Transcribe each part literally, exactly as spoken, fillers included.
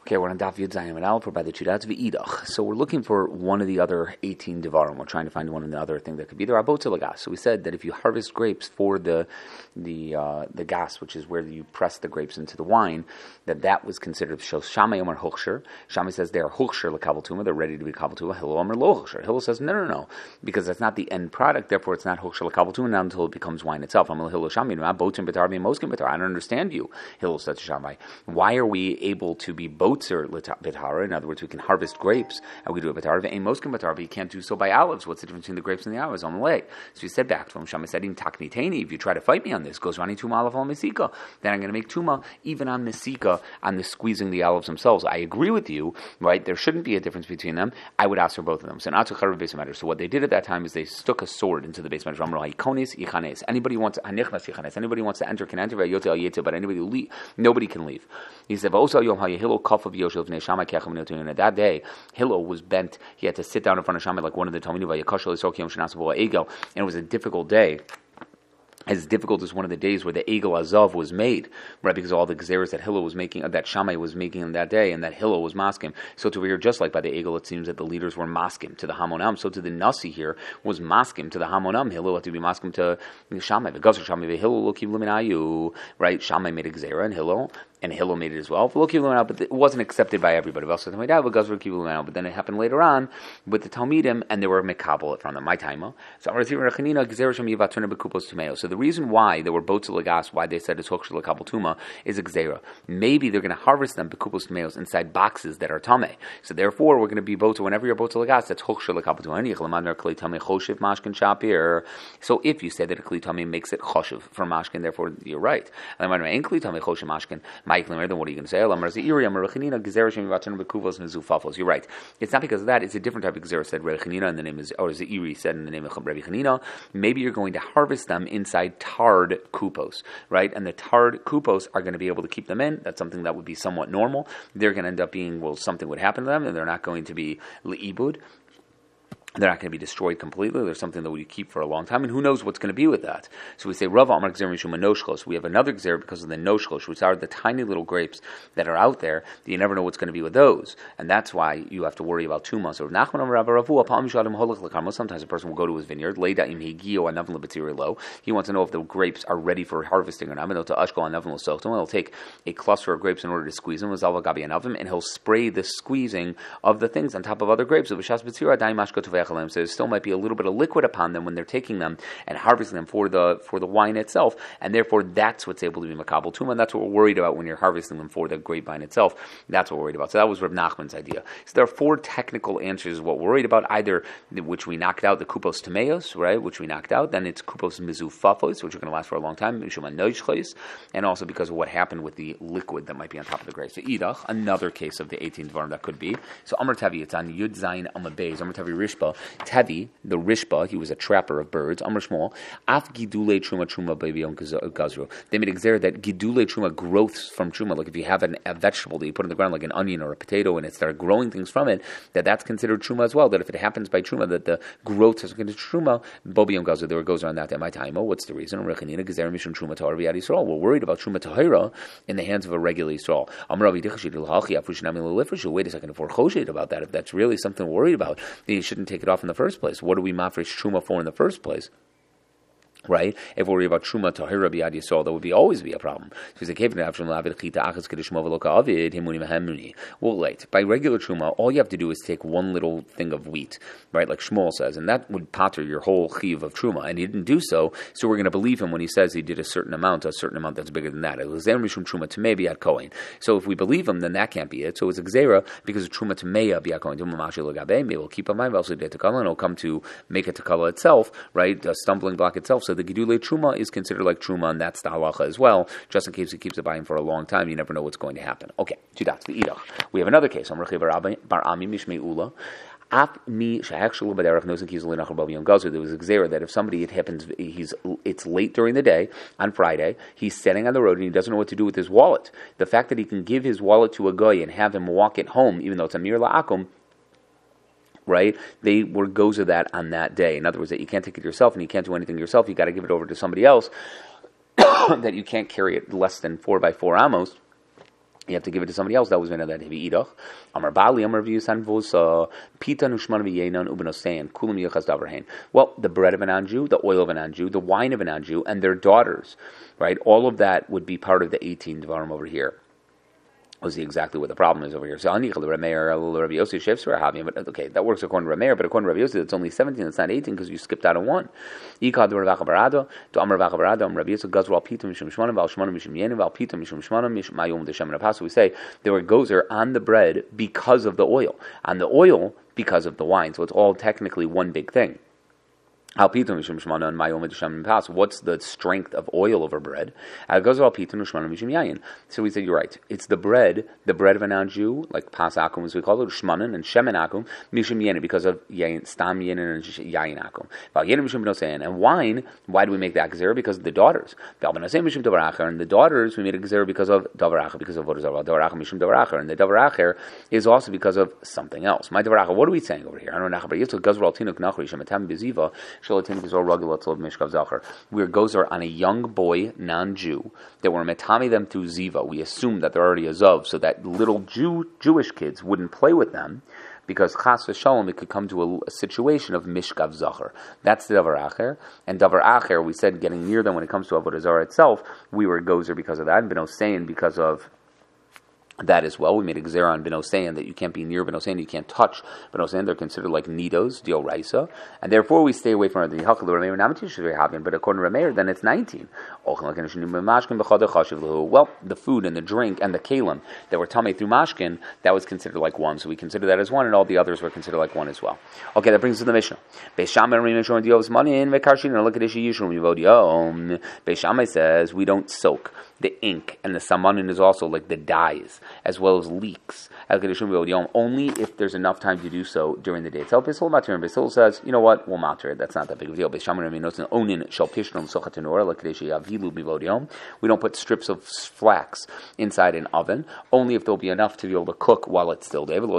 Okay, we're on Daf Yud Zayin and Aleph by the Chudatz V'idach. So we're looking for one of the other eighteen Devarim. We're trying to find one of the other thing that could be there. Abotza Lagas. So we said that if you harvest grapes for the the uh, the gas, which is where you press the grapes into the wine, that that was considered Shel Shammai Omer Hochsher. Shammai says they are Hochsher L'Kabel Tuma. They're ready to be Kabel Tuma. Hillel Omer Lo Hochsher. Hillel says no, no, no, because that's not the end product. Therefore, it's not Hochsher L'Kabel Tuma now until it becomes wine itself. I'm Hillel Shammai. Botzim B'tar Moskim B'tar. I don't understand you. Hillel says to Shammai, why are we able to be Botzer B'tar? In other words, we can harvest grapes, and we do it b'tar. Ain't moskim b'tar, but you can't do so by olives. What's the difference between the grapes and the olives? On the leg. So he said back to him, Shammai said, "Takniteni. If you try to fight me on this, goes running tuma olive on mesika. Then I'm going to make tuma even on mesika, on the squeezing the olives themselves. I agree with you, right? There shouldn't be a difference between them. I would ask for both of them. So not to charav base matter. So what they did at that time is they stuck a sword into the base matter. Anybody wants anybody wants to enter can enter, but anybody leave, nobody can leave. He said, and that day, Hillel was bent. He had to sit down in front of Shammai like one of the Talmidim, and it was a difficult day. As difficult as one of the days where the Egel Azav was made, right? Because of all the Gezeres that Hillel was making, that Shammai was making on that day, and that Hillel was maskim. So to here, just like by the Egel, it seems that the leaders were maskim to the Hamonam. So to the Nasi here was maskim to the Hamonam. Hillel had to be maskim to Shammai. The Gazer Shammai, Hillel lo kiv l'minayu, right? Shammai made a Gezerah, and Hillel. And Hillel made it as well. But it wasn't accepted by everybody. But then it happened later on with the Talmidim, and they were mekabel it from them. My timer. So the reason why there were boats of lagas, why they said it's hochshel lekabel tuma, is exera. Maybe they're going to harvest them bekupos tumeos inside boxes that are tame. So therefore, we're going to be boats. Whenever you're boats of lagas, that's hochshel lekabel tuma. So if you say that a kli tame makes it choshev for mashkin, therefore you're right. Then what are you going to say? You're right. It's not because of that. It's a different type of Gezerah said Rebbe Chanina, and the name is, or Zeiri said in the name of Rebbe Chanina. Maybe you're going to harvest them inside tarred kupos, right? And the tarred kupos are going to be able to keep them in. That's something that would be somewhat normal. They're going to end up being, well, something would happen to them, and they're not going to be le'ibud. They're not going to be destroyed completely. There's something that we keep for a long time, and who knows what's going to be with that. So we say, Rava Amar Gzer Mishum Noshchos. We have another Gzer because of the Noshchos, which are the tiny little grapes that are out there that you never know what's going to be with those. And that's why you have to worry about two months. So sometimes a person will go to his vineyard, he wants to know if the grapes are ready for harvesting or not. He'll take a cluster of grapes in order to squeeze them, and he'll spray the squeezing of the things on top of other grapes. So there still might be a little bit of liquid upon them when they're taking them and harvesting them for the for the wine itself, and therefore that's what's able to be makabel tuma, and that's what we're worried about when you're harvesting them for the grapevine itself. That's what we're worried about. So that was Reb Nachman's idea. So there are four technical answers of what we're worried about, either which we knocked out, the kupos tameos, right, which we knocked out, then it's kupos mizufafos, which are going to last for a long time, and also because of what happened with the liquid that might be on top of the grapes. So idach, another case of the eighteen dvarim that could be. So Amar Tavi, it's on Yud Zayin Amar Beis, Amar Tavi Rishba, Tavi, the Rishba, he was a trapper of birds. Amr Shmuel, Af Gidule Truma Truma Baby on Gazru. They made exer that Gidule Truma growths from Truma. Like if you have an, a vegetable that you put in the ground, like an onion or a potato, and it started growing things from it, that that's considered Truma as well. That if it happens by Truma, that the growth is considered Truma, Bobi on Gazru. There goes around that. At my time, what's the reason? We're worried about Truma Tahira in the hands of a regular Yisrael. Wait a second, if we're choshed about that, if that's really something we're worried about, then you shouldn't take it off in the first place. What do we mafresh truma for in the first place? Right? If we're worried about Truma Tahira B'Yad Yisrael, that would be always be a problem. Well, late. By regular Truma, all you have to do is take one little thing of wheat, right? Like Shmuel says, and that would pater your whole chiv of Truma, and he didn't do so, so we're going to believe him when he says he did a certain amount, a certain amount that's bigger than that. So if we believe him, then that can't be it. So it's Xera because of Truma Tameya B'Yad Kohen. Maybe we'll keep in mind, and it'll come to make a Takala itself, right? A stumbling block itself. So the Gidule Truma is considered like Truma, and that's the halacha as well. Just in case he keeps it by him for a long time, you never know what's going to happen. Okay, Judat V'idach. We have another case. Bar Ami Mishmei Ula. There was a Gezerah that if somebody, it happens, he's it's late during the day on Friday, he's standing on the road and he doesn't know what to do with his wallet. The fact that he can give his wallet to a guy and have him walk it home, even though it's a mir la'akum, right? They were goes of that on that day. In other words, that you can't take it yourself and you can't do anything yourself. You got to give it over to somebody else. That you can't carry it less than four by four amos. You have to give it to somebody else. That was when that heavy idach. Amar Bali, Amar V'Yusan Vosa, Pita Nushman V'Yenon Ubenosein, Kulam Yechaz Davarhain. Well, the bread of an Anju, the oil of an Anju, the wine of an Anju, and their daughters, right? All of that would be part of the eighteen Dvarim over here. We'll see exactly what the problem is over here. So, but okay, that works according to Rameir, but according to Rabbi Yossi, it's only seventeen, it's not eighteen because you skipped out on one. So we say, there were gozer on the bread because of the oil, on the oil because of the wine. So it's all technically one big thing. What's the strength of oil over bread? So we said, you're right. It's the bread, the bread of an Anju, like Pas Akum as we call it, Shmanan, and Shemen Akum, Mishum Yenin, because of yayin, Stam Yenin and Yayin Akum. And wine, why do we make that Gzera? Because of the daughters. And the daughters, we made a Gzera because of Davar Acher, because of what is Davar Acher, Mishum Davar Acher. And the Davar Acher is also because of something else. My Davar Acher, what are we saying over here? I don't know, but Yitzhak Gazral Tinuk Nachri, Shematam Beziva, where gozer on a young boy, non-Jew, that were metami them through ziva. We assume that they're already a zov, so that little Jew Jewish kids wouldn't play with them, because chas v'shalom it could come to a, a situation of mishkav zachar. That's the davar acher, and davar acher we said getting near them when it comes to avodah zarah itself, we were gozer because of that, and ben osein because of that as well. We made a gzera on Benosein that you can't be near Benosein, you can't touch Benosein. They're considered like nidos, dioraisa, and therefore we stay away from the Hachal Rameir. But according to Rameir, then it's nineteen. Well, the food and the drink and the kalim that were tummy through mashkin, that was considered like one, so we consider that as one, and all the others were considered like one as well. Okay, that brings us to the Mishnah. Beis Shammai says we don't soak the ink, and the samanin is also like the dyes, as well as leeks, only if there's enough time to do so during the day itself. Basil says, you know what, we'll matter it. That's not that big of a deal. We don't put strips of flax inside an oven, only if there'll be enough to be able to cook while it's still there.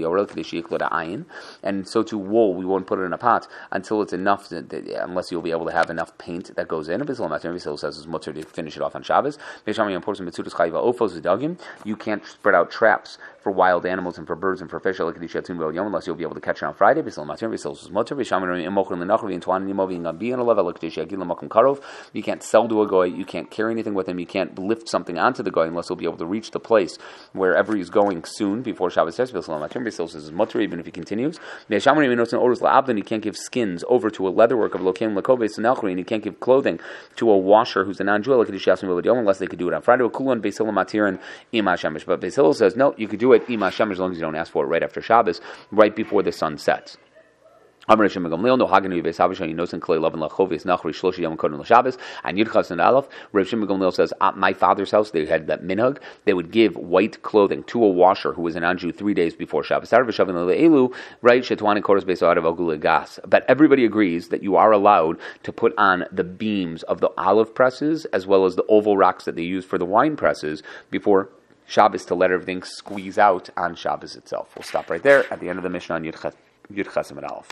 And so to wool, we won't put it in a pot until it's enough, to, unless you'll be able to have enough paint that goes in. Basil says it's mutter to finish it off on Shabbos. You can't spread out traps for wild animals and for birds and for fish unless you'll be able to catch it on Friday. You can't sell to a goy, you can't carry anything with him, you can't lift something onto the goy unless he'll be able to reach the place wherever he's going soon before Shabbos says. Even if he continues, you can't give skins over to a leatherwork of lokem lakoves and you can't give clothing to a washer who's a non-Jew unless they could do it on Friday. But Beis Hillel says no, you could do it Im Hashem as long as you don't ask for it right after Shabbos, right before the sun sets. And Rav Shimon Gamliel says, at my father's house, they had that minhag. They would give white clothing to a washer who was an Anju three days before Shabbos. But everybody agrees that you are allowed to put on the beams of the olive presses as well as the oval rocks that they use for the wine presses before Shabbos to let everything squeeze out on Shabbos itself. We'll stop right there at the end of the Mishnah on Yud Ches and Aleph.